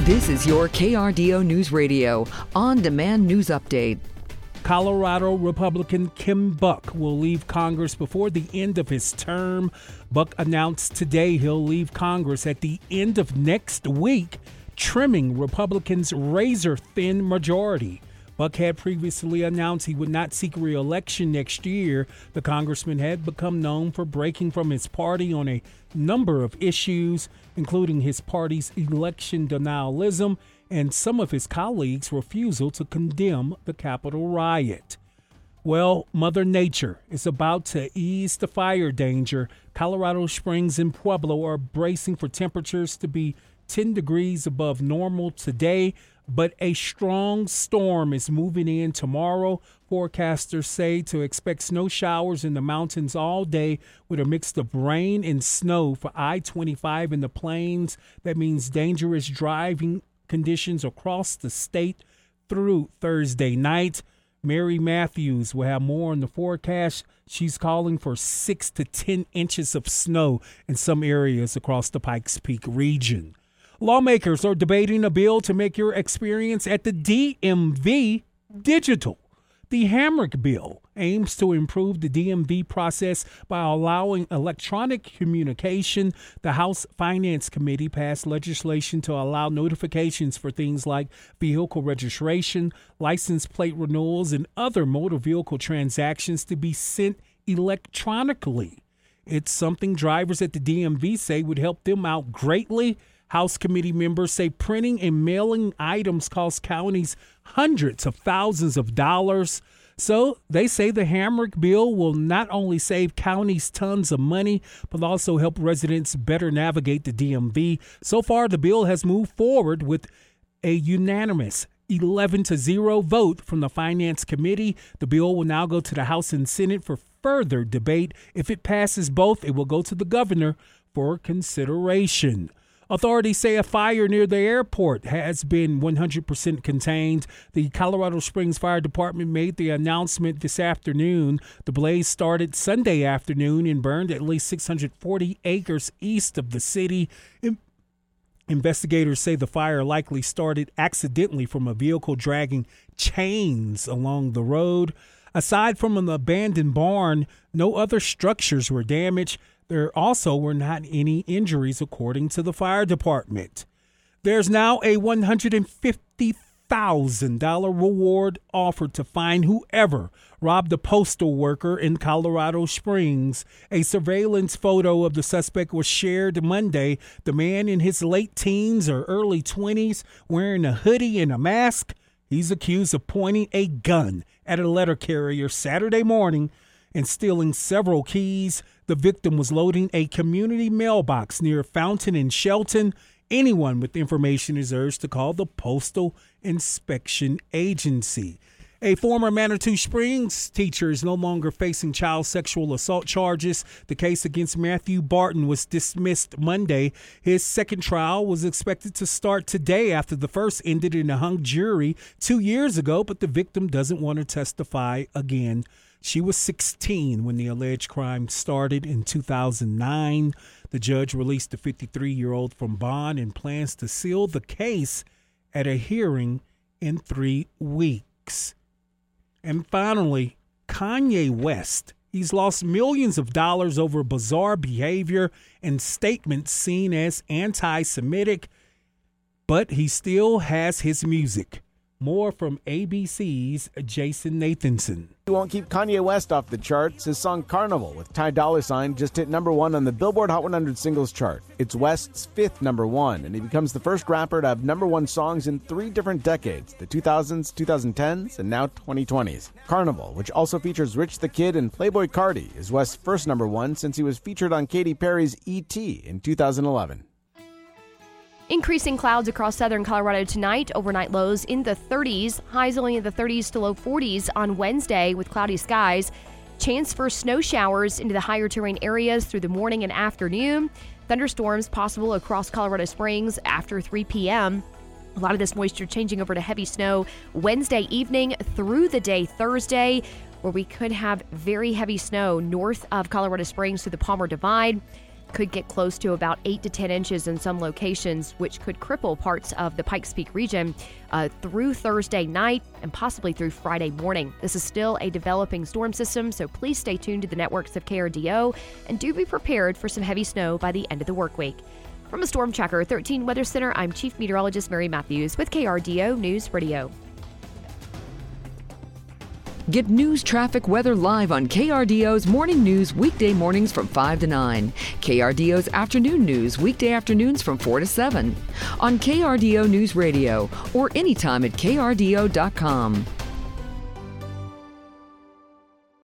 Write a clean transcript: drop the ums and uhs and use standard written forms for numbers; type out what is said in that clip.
This is your KRDO News Radio on-demand news update. Colorado Republican Kim Buck will leave Congress before the end of his term. Buck announced today he'll leave Congress at the end of next week, trimming Republicans' razor-thin majority. Buck had previously announced he would not seek re-election next year. The congressman had become known for breaking from his party on a number of issues, including his party's election denialism and some of his colleagues' refusal to condemn the Capitol riot. Well, Mother Nature is about to ease the fire danger. Colorado Springs and Pueblo are bracing for temperatures to be 10 degrees above normal today, but a strong storm is moving in tomorrow. Forecasters say to expect snow showers in the mountains all day with a mix of rain and snow for I-25 in the plains. That means dangerous driving conditions across the state through Thursday night. Mary Matthews will have more on the forecast. She's calling for 6 to 10 inches of snow in some areas across the Pikes Peak region. Lawmakers are debating a bill to make your experience at the DMV digital. The Hamrick bill aims to improve the DMV process by allowing electronic communication. The House Finance Committee passed legislation to allow notifications for things like vehicle registration, license plate renewals, and other motor vehicle transactions to be sent electronically. It's something drivers at the DMV say would help them out greatly. House committee members say printing and mailing items cost counties hundreds of thousands of dollars. So they say the Hamrick bill will not only save counties tons of money, but also help residents better navigate the DMV. So far, the bill has moved forward with a unanimous 11-0 vote from the Finance Committee. The bill will now go to the House and Senate for further debate. If it passes both, it will go to the governor for consideration. Authorities say a fire near the airport has been 100% contained. The Colorado Springs Fire Department made the announcement this afternoon. The blaze started Sunday afternoon and burned at least 640 acres east of the city. Investigators say the fire likely started accidentally from a vehicle dragging chains along the road. Aside from an abandoned barn, no other structures were damaged. There also were not any injuries, according to the fire department. There's now a $150,000 reward offered to find whoever robbed a postal worker in Colorado Springs. A surveillance photo of the suspect was shared Monday. The man in his late teens or early 20s, wearing a hoodie and a mask. He's accused of pointing a gun at a letter carrier Saturday morning and stealing several keys. The victim was loading a community mailbox near Fountain and Shelton. Anyone with information is urged to call the Postal Inspection Agency. A former Manitou Springs teacher is no longer facing child sexual assault charges. The case against Matthew Barton was dismissed Monday. His second trial was expected to start today after the first ended in a hung jury 2 years ago, but the victim doesn't want to testify again. She was 16 when the alleged crime started in 2009. The judge released the 53-year-old from bond and plans to seal the case at a hearing in 3 weeks. And finally, Kanye West. He's lost millions of dollars over bizarre behavior and statements seen as anti-Semitic, but he still has his music. More from ABC's Jason Nathanson. He won't keep Kanye West off the charts. His song Carnival with Ty Dolla $ign just hit #1 on the Billboard Hot 100 singles chart. It's West's 5th #1, and he becomes the first rapper to have #1 songs in 3 different decades, the 2000s, 2010s, and now 2020s. Carnival, which also features Rich the Kid and Playboi Carti, is West's first #1 since he was featured on Katy Perry's E.T. in 2011. Increasing clouds across southern Colorado tonight. Overnight lows in the 30s. Highs only in the 30s to low 40s on Wednesday with cloudy skies. Chance for snow showers into the higher terrain areas through the morning and afternoon. Thunderstorms possible across Colorado Springs after 3 p.m. A lot of this moisture changing over to heavy snow Wednesday evening through the day Thursday, where we could have very heavy snow north of Colorado Springs through the Palmer Divide. could get close to about 8 to 10 inches in some locations, which could cripple parts of the Pikes Peak region through Thursday night and possibly through Friday morning. This is still a developing storm system, so please stay tuned to the networks of KRDO and do be prepared for some heavy snow by the end of the work week. From the Storm Tracker 13 Weather Center, I'm Chief Meteorologist Mary Matthews with KRDO News Radio. Get news, traffic, weather live on KRDO's Morning News weekday mornings from 5 to 9. KRDO's Afternoon News weekday afternoons from 4 to 7. On KRDO News Radio or anytime at krdo.com.